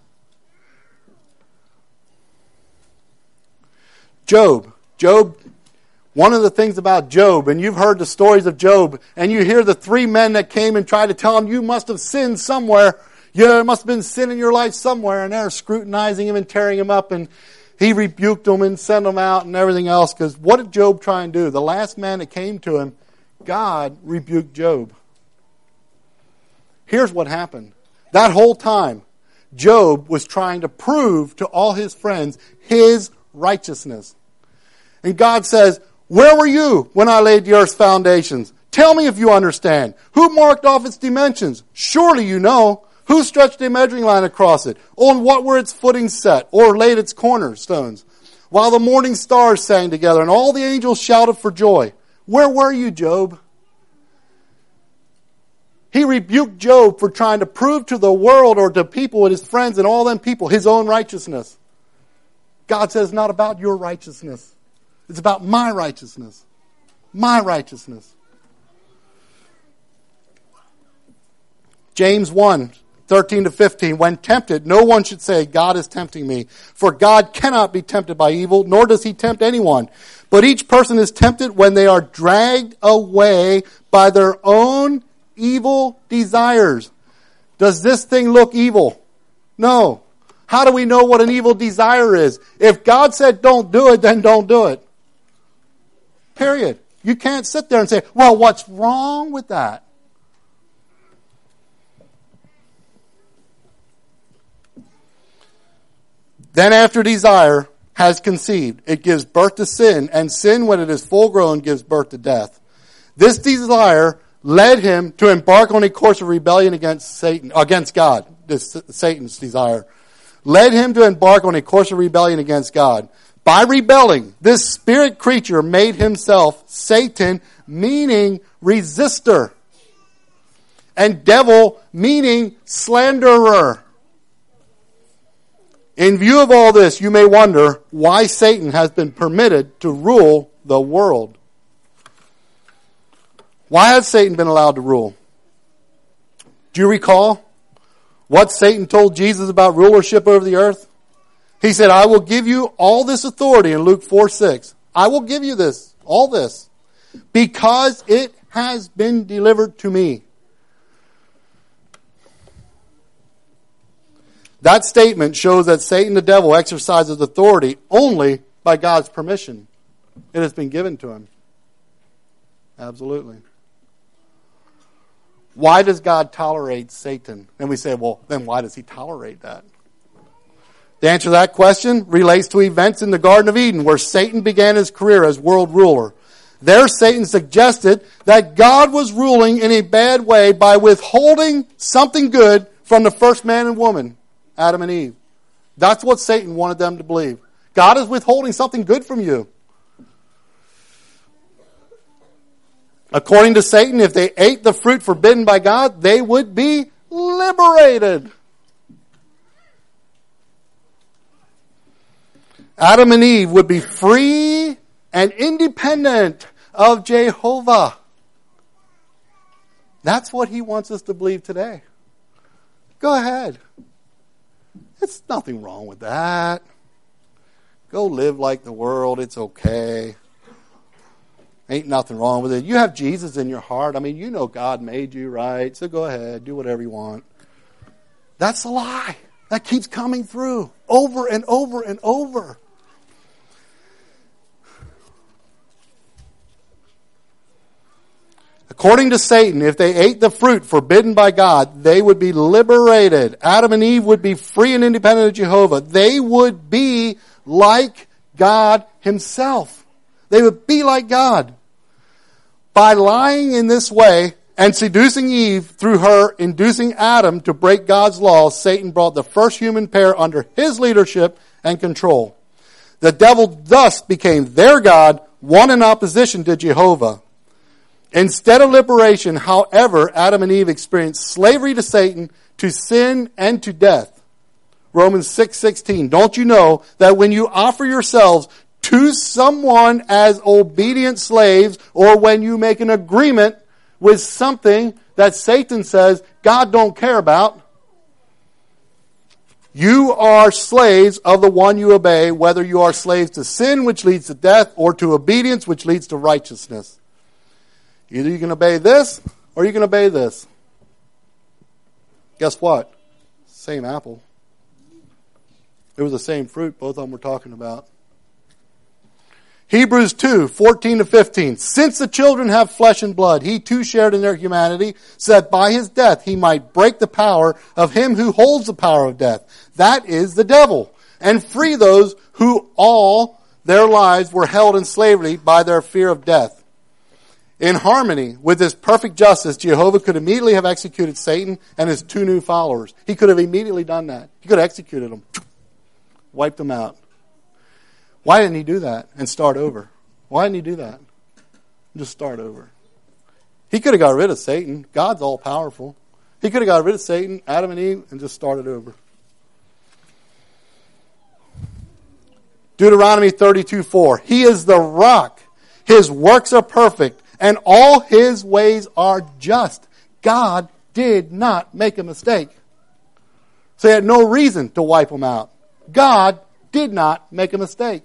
Job. Job, one of the things about Job, and you've heard the stories of Job, and you hear the three men that came and tried to tell him, you must have sinned somewhere. Yeah, there must have been sin in your life somewhere, and they're scrutinizing him and tearing him up, and he rebuked them and sent them out and everything else, because what did Job try and do? The last man that came to him, God rebuked Job. Here's what happened. That whole time, Job was trying to prove to all his friends his righteousness. And God says, where were you when I laid the earth's foundations? Tell me if you understand. Who marked off its dimensions? Surely you know. Who stretched a measuring line across it? On what were its footings set? Or laid its cornerstones? While the morning stars sang together and all the angels shouted for joy. Where were you, Job? He rebuked Job for trying to prove to the world or to people and his friends and all them people his own righteousness. God says it's not about your righteousness. It's about my righteousness. My righteousness. James one, thirteen to fifteen. When tempted, no one should say, God is tempting me. For God cannot be tempted by evil, nor does he tempt anyone. But each person is tempted when they are dragged away by their own evil desires. Does this thing look evil? No. How do we know what an evil desire is? If God said don't do it, then don't do it. Period. You can't sit there and say, well, what's wrong with that? Then after desire has conceived, it gives birth to sin, and sin, when it is full grown, gives birth to death. This desire led him to embark on a course of rebellion against Satan, against God. This Satan's desire led him to embark on a course of rebellion against God. By rebelling, this spirit creature made himself Satan, meaning resistor, and devil, meaning slanderer. In view of all this, you may wonder why Satan has been permitted to rule the world. Why has Satan been allowed to rule? Do you recall what Satan told Jesus about rulership over the earth? He said, I will give you all this authority in Luke four six. I will give you this, all this, because it has been delivered to me. That statement shows that Satan the devil exercises authority only by God's permission. It has been given to him. Absolutely. Why does God tolerate Satan? And we say, well, then why does he tolerate that? The answer to that question relates to events in the Garden of Eden where Satan began his career as world ruler. There Satan suggested that God was ruling in a bad way by withholding something good from the first man and woman, Adam and Eve. That's what Satan wanted them to believe. God is withholding something good from you. According to Satan, if they ate the fruit forbidden by God, they would be liberated. Adam and Eve would be free and independent of Jehovah. That's what he wants us to believe today. Go ahead. It's nothing wrong with that. Go live like the world. It's okay. Ain't nothing wrong with it. You have Jesus in your heart. I mean, you know God made you, right? So go ahead. Do whatever you want. That's a lie. That keeps coming through over and over and over. According to Satan, if they ate the fruit forbidden by God, they would be liberated. Adam and Eve would be free and independent of Jehovah. They would be like God himself. They would be like God. By lying in this way and seducing Eve through her inducing Adam to break God's laws, Satan brought the first human pair under his leadership and control. The devil thus became their God, one in opposition to Jehovah. Instead of liberation, however, Adam and Eve experienced slavery to Satan, to sin, and to death. Romans six sixteen. Don't you know that when you offer yourselves to someone as obedient slaves, or when you make an agreement with something that Satan says God don't care about, you are slaves of the one you obey, whether you are slaves to sin, which leads to death, or to obedience, which leads to righteousness. Either you can obey this, or you can obey this. Guess what? Same apple. It was the same fruit both of them were talking about. Hebrews two, fourteen to fifteen. Since the children have flesh and blood, he too shared in their humanity, so that by his death he might break the power of him who holds the power of death. That is the devil. And free those who all their lives were held in slavery by their fear of death. In harmony with his perfect justice, Jehovah could immediately have executed Satan and his two new followers. He could have immediately done that. He could have executed them. Wiped them out. Why didn't he do that and start over? Why didn't he do that? Just start over. He could have got rid of Satan. God's all powerful. He could have got rid of Satan, Adam and Eve, and just started over. Deuteronomy thirty-two four. He is the rock. His works are perfect, and all his ways are just. God did not make a mistake. So he had no reason to wipe them out. God did not make a mistake.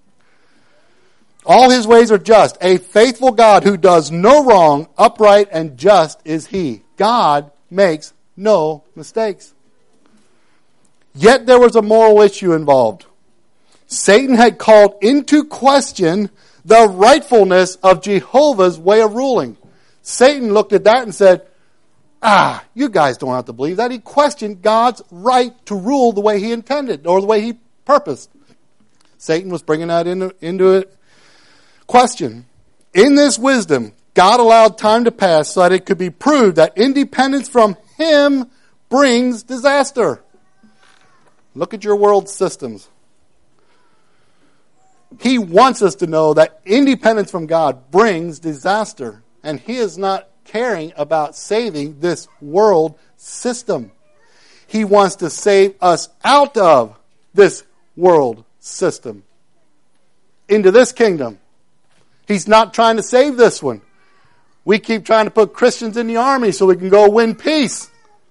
All his ways are just. A faithful God who does no wrong, upright and just is he. God makes no mistakes. Yet there was a moral issue involved. Satan had called into question the rightfulness of Jehovah's way of ruling. Satan looked at that and said, ah, you guys don't have to believe that. He questioned God's right to rule the way he intended, or the way he purposed. Satan was bringing that into, into it. Question. In this wisdom, God allowed time to pass so that it could be proved that independence from him brings disaster. Look at your world systems. He wants us to know that independence from God brings disaster. And he is not caring about saving this world system. He wants to save us out of this world system into this kingdom. He's not trying to save this one. We keep trying to put Christians in the army so we can go win peace.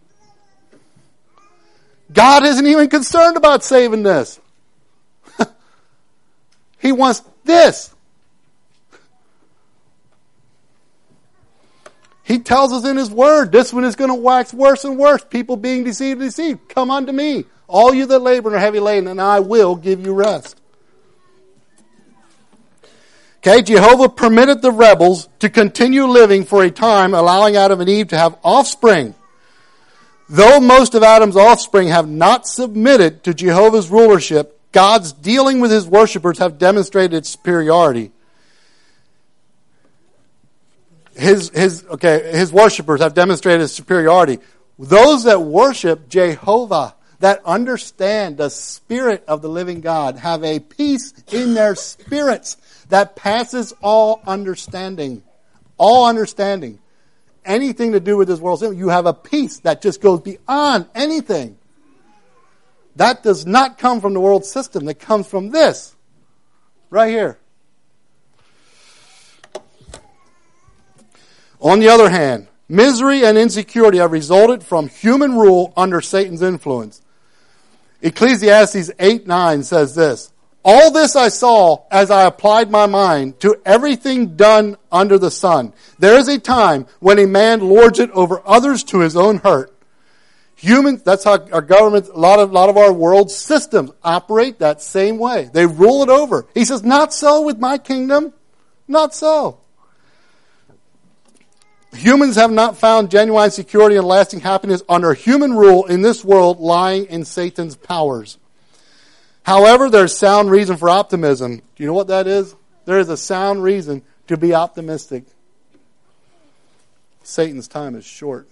God isn't even concerned about saving this. He wants this. He tells us in his word, this one is going to wax worse and worse. People being deceived and deceived. Come unto me, all you that labor and are heavy laden, and I will give you rest. Okay, Jehovah permitted the rebels to continue living for a time, allowing Adam and Eve to have offspring. Though most of Adam's offspring have not submitted to Jehovah's rulership, God's dealing with his worshipers have demonstrated its superiority. His, his, okay, his worshipers have demonstrated his superiority. Those that worship Jehovah, that understand the Spirit of the living God, have a peace in their spirits that passes all understanding. All understanding. Anything to do with this world, you have a peace that just goes beyond anything. That does not come from the world system. It comes from this. Right here. On the other hand, misery and insecurity have resulted from human rule under Satan's influence. Ecclesiastes eight nine says this, all this I saw as I applied my mind to everything done under the sun. There is a time when a man lords it over others to his own hurt. Humans, that's how our government, a lot of, lot of our world systems operate that same way. They rule it over. He says, not so with my kingdom. Not so. Humans have not found genuine security and lasting happiness under human rule in this world, lying in Satan's powers. However, there's sound reason for optimism. Do you know what that is? There is a sound reason to be optimistic. Satan's time is short.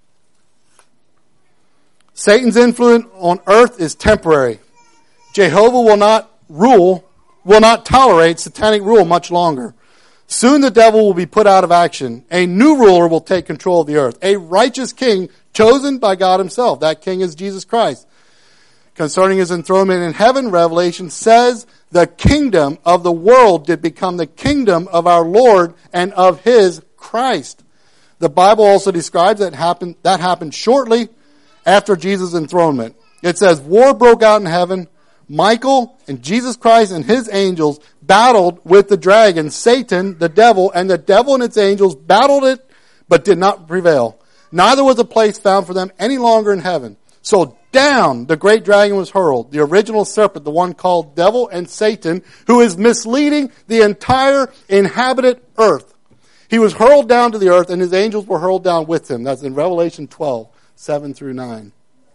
Satan's influence on earth is temporary. Jehovah will not rule, will not tolerate satanic rule much longer. Soon the devil will be put out of action. A new ruler will take control of the earth. A righteous king chosen by God himself. That king is Jesus Christ. Concerning his enthronement in heaven, Revelation says, the kingdom of the world did become the kingdom of our Lord and of his Christ. The Bible also describes that happened, that happened shortly after Jesus' enthronement. It says, war broke out in heaven. Michael and Jesus Christ and his angels battled with the dragon, Satan, the devil, and the devil and its angels battled it, but did not prevail. Neither was a place found for them any longer in heaven. So down the great dragon was hurled, the original serpent, the one called devil and Satan, who is misleading the entire inhabited earth. He was hurled down to the earth, and his angels were hurled down with him. That's in Revelation twelve, seven through nine.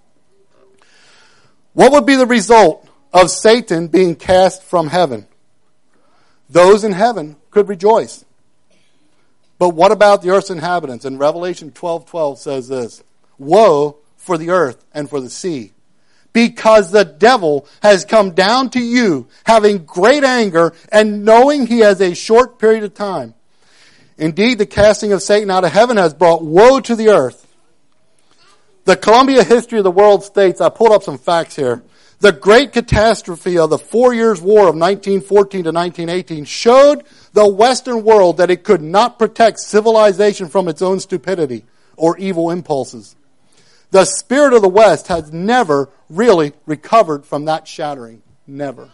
What would be the result of Satan being cast from heaven? Those in heaven could rejoice. But what about the earth's inhabitants? And Revelation twelve twelve says this, woe for the earth and for the sea, because the devil has come down to you, having great anger, and knowing he has a short period of time. Indeed, the casting of Satan out of heaven has brought woe to the earth. The Columbia History of the World states, I pulled up some facts here, the great catastrophe of the four years war of nineteen fourteen to nineteen eighteen showed the Western world that it could not protect civilization from its own stupidity or evil impulses. The spirit of the West has never really recovered from that shattering. Never.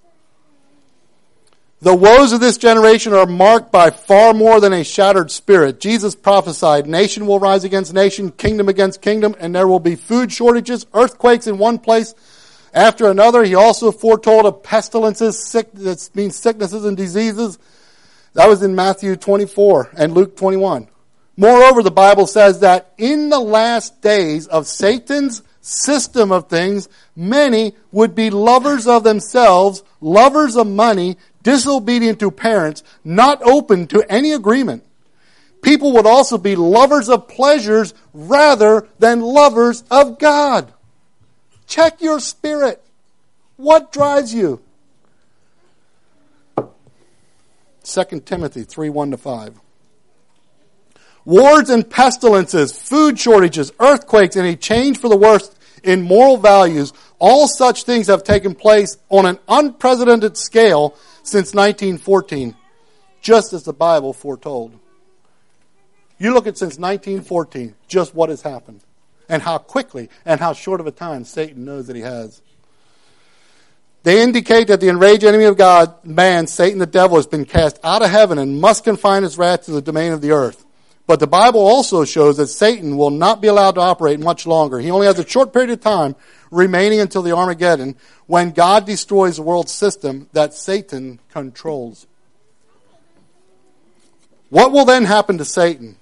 The woes of this generation are marked by far more than a shattered spirit. Jesus prophesied, nation will rise against nation, kingdom against kingdom, and there will be food shortages, earthquakes in one place after another. He also foretold of pestilences, sick, that means sicknesses and diseases. That was in Matthew twenty-four and Luke twenty-one. Moreover, the Bible says that in the last days of Satan's system of things, many would be lovers of themselves, lovers of money, disobedient to parents, not open to any agreement. People would also be lovers of pleasures rather than lovers of God. Check your spirit. What drives you? Second Timothy three, one to five. Wars and pestilences, food shortages, earthquakes, and a change for the worse in moral values, all such things have taken place on an unprecedented scale since nineteen fourteen, just as the Bible foretold. You look at since nineteen fourteen, just what has happened, and how quickly and how short of a time Satan knows that he has. They indicate that the enraged enemy of God, man, Satan the devil, has been cast out of heaven and must confine his wrath to the domain of the earth. But the Bible also shows that Satan will not be allowed to operate much longer. He only has a short period of time remaining until the Armageddon, when God destroys the world system that Satan controls. What will then happen to Satan?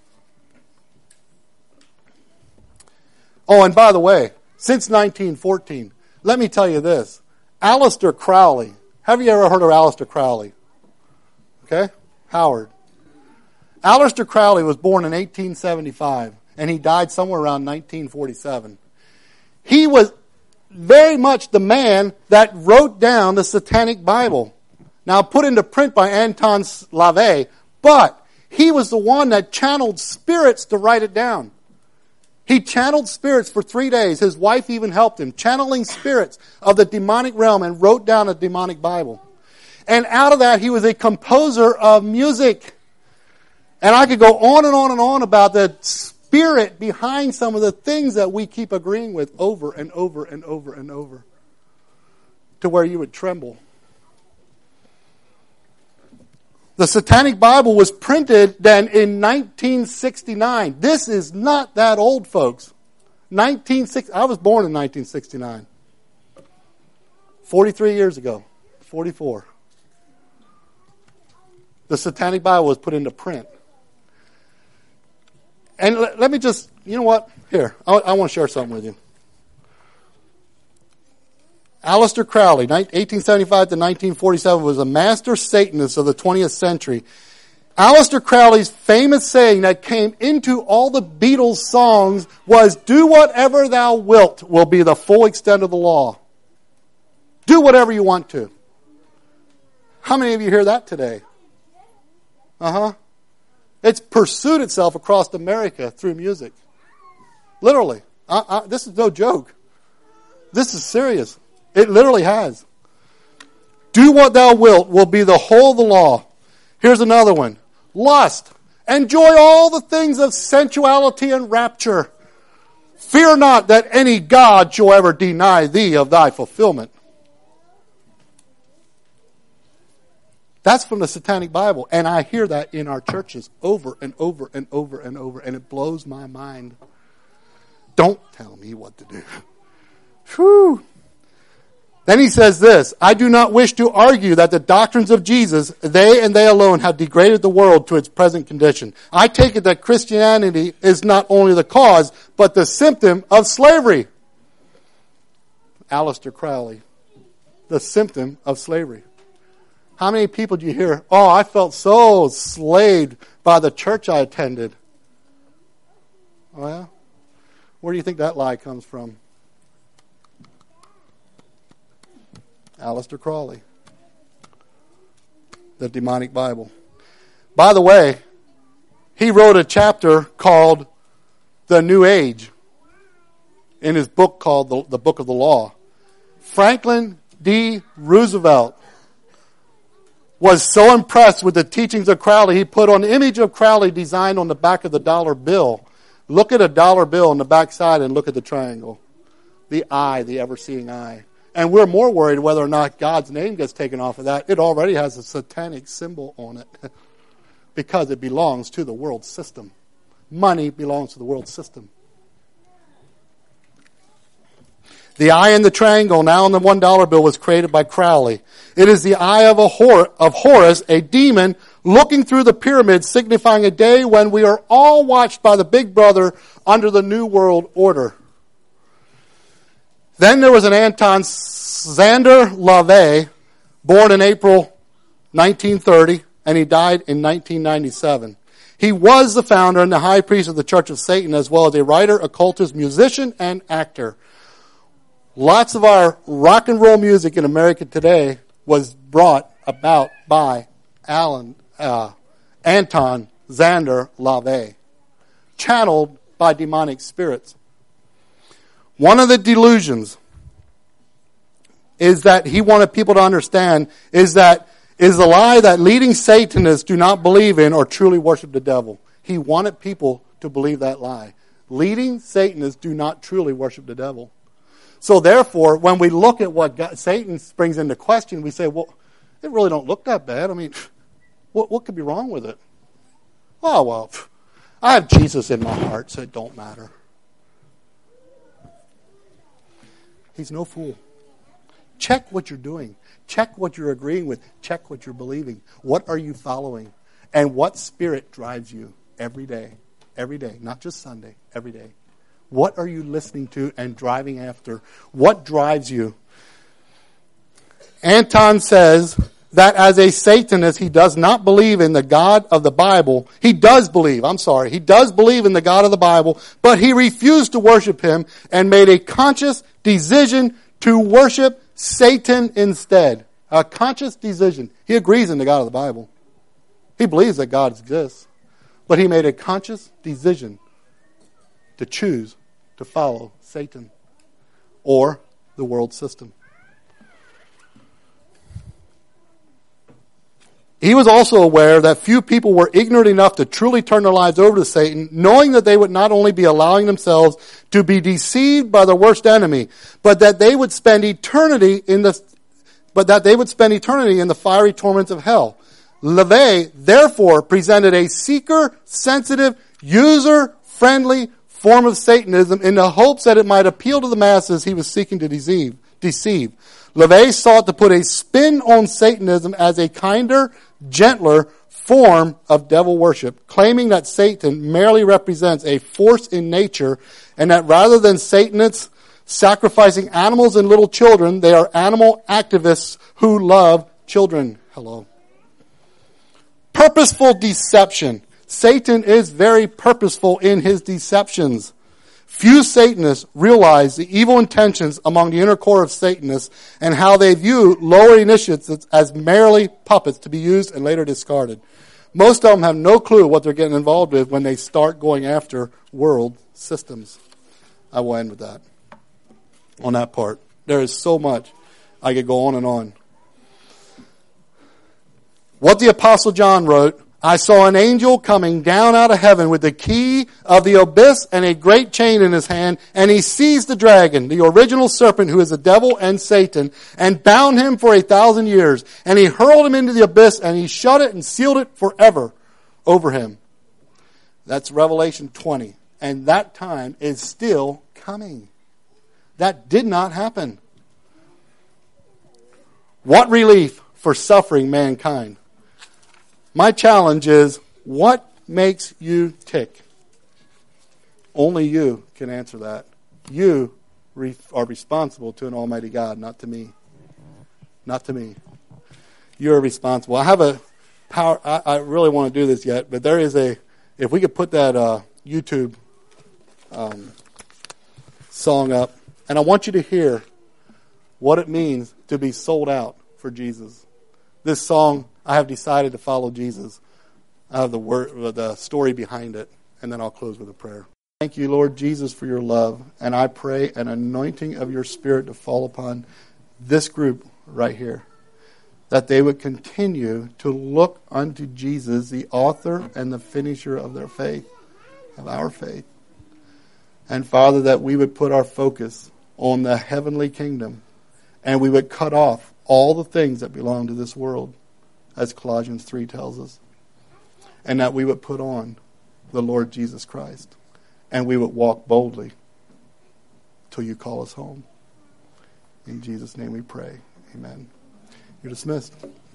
Oh, and by the way, since nineteen fourteen, let me tell you this. Aleister Crowley. Have you ever heard of Aleister Crowley? Okay? Howard. Aleister Crowley was born in eighteen seventy-five, and he died somewhere around nineteen forty-seven. He was very much the man that wrote down the Satanic Bible. Now put into print by Anton LaVey, but he was the one that channeled spirits to write it down. He channeled spirits for three days. His wife even helped him, channeling spirits of the demonic realm, and wrote down a demonic Bible. And out of that, he was a composer of music. And I could go on and on and on about the spirit behind some of the things that we keep agreeing with over and over and over and over, to where you would tremble. The Satanic Bible was printed then in nineteen sixty-nine. This is not that old, folks. nineteen sixty I was born in nineteen sixty-nine. forty-three years ago. forty-four. The Satanic Bible was put into print. And let, let me just, you know what? Here, I, I want to share something with you. Aleister Crowley, eighteen seventy-five to nineteen forty-seven, was a master Satanist of the twentieth century. Aleister Crowley's famous saying that came into all the Beatles songs was, "Do whatever thou wilt" will be the full extent of the law. Do whatever you want to. How many of you hear that today? Uh-huh. It's pursued itself across America through music. Literally. Uh, uh, this is no joke. This is serious. It literally has. Do what thou wilt will be the whole of the law. Here's another one. Lust. Enjoy all the things of sensuality and rapture. Fear not that any God shall ever deny thee of thy fulfillment. That's from the Satanic Bible. And I hear that in our churches over and over and over and over. And it blows my mind. Don't tell me what to do. Whew. Then he says this, I do not wish to argue that the doctrines of Jesus, they and they alone, have degraded the world to its present condition. I take it that Christianity is not only the cause, but the symptom of slavery. Aleister Crowley. The symptom of slavery. How many people do you hear, oh, I felt so slaved by the church I attended? Well, where do you think that lie comes from? Aleister Crowley. The Demonic Bible. By the way, he wrote a chapter called The New Age in his book called The, the Book of the Law. Franklin D. Roosevelt was so impressed with the teachings of Crowley, he put an image of Crowley designed on the back of the dollar bill. Look at a dollar bill on the back side and look at the triangle. The eye, the ever-seeing eye. And we're more worried whether or not God's name gets taken off of that. It already has a satanic symbol on it because it belongs to the world system. Money belongs to the world system. The eye in the triangle now on the one dollar bill was created by Crowley. It is the eye of a Hor- of Horus, a demon, looking through the pyramid, signifying a day when we are all watched by the big brother under the New World Order. Then there was an Anton Szandor LaVey, born in April nineteen thirty, and he died in nineteen ninety-seven. He was the founder and the high priest of the Church of Satan, as well as a writer, occultist, musician, and actor. Lots of our rock and roll music in America today was brought about by Alan, uh, Anton Szandor LaVey, channeled by demonic spirits. One of the delusions is that he wanted people to understand is that is the lie that leading Satanists do not believe in or truly worship the devil. He wanted people to believe that lie. Leading Satanists do not truly worship the devil. So therefore, when we look at what God, Satan brings into question, we say, well, it really don't look that bad. I mean, what, what could be wrong with it? Oh, well, I have Jesus in my heart, so it don't matter. He's no fool. Check what you're doing. Check what you're agreeing with. Check what you're believing. What are you following? And what spirit drives you every day? Every day. Not just Sunday. Every day. What are you listening to and driving after? What drives you? Anton says that as a Satanist, he does not believe in the God of the Bible. He does believe, I'm sorry, he does believe in the God of the Bible, but he refused to worship him and made a conscious decision to worship Satan instead. A conscious decision. He agrees in the God of the Bible. He believes that God exists, but he made a conscious decision to choose to follow Satan or the world system. He was also aware that few people were ignorant enough to truly turn their lives over to Satan, knowing that they would not only be allowing themselves to be deceived by the worst enemy, but that they would spend eternity in the, but that they would spend eternity in the fiery torments of hell. LaVey therefore presented a seeker-sensitive, user-friendly form of Satanism in the hopes that it might appeal to the masses he was seeking to deceive. deceive. LaVey sought to put a spin on Satanism as a kinder, gentler form of devil worship, claiming that Satan merely represents a force in nature and that rather than Satanists, sacrificing animals and little children. They are animal activists who love children. Hello. Purposeful deception. Satan is very purposeful in his deceptions. Few Satanists realize the evil intentions among the inner core of Satanists and how they view lower initiates as merely puppets to be used and later discarded. Most of them have no clue what they're getting involved with when they start going after world systems. I will end with that. On that part. There is so much. I could go on and on. What the Apostle John wrote, I saw an angel coming down out of heaven with the key of the abyss and a great chain in his hand, and he seized the dragon, the original serpent who is the devil and Satan, and bound him for a thousand years. And he hurled him into the abyss, and he shut it and sealed it forever over him. That's Revelation twenty. And that time is still coming. That did not happen. What relief for suffering mankind? My challenge is, what makes you tick? Only you can answer that. You re- are responsible to an almighty God, not to me. Not to me. You're responsible. I have a power, I, I really want to do this yet, but there is a, if we could put that uh, YouTube um, song up, and I want you to hear what it means to be sold out for Jesus. This song, I have decided to follow Jesus. I have the word, the story behind it, and then I'll close with a prayer. Thank you, Lord Jesus, for your love, and I pray an anointing of your Spirit to fall upon this group right here, that they would continue to look unto Jesus, the author and the finisher of their faith, of our faith. And Father, that we would put our focus on the heavenly kingdom, and we would cut off all the things that belong to this world, as Colossians three tells us. And that we would put on the Lord Jesus Christ. And we would walk boldly till you call us home. In Jesus' name we pray. Amen. You're dismissed.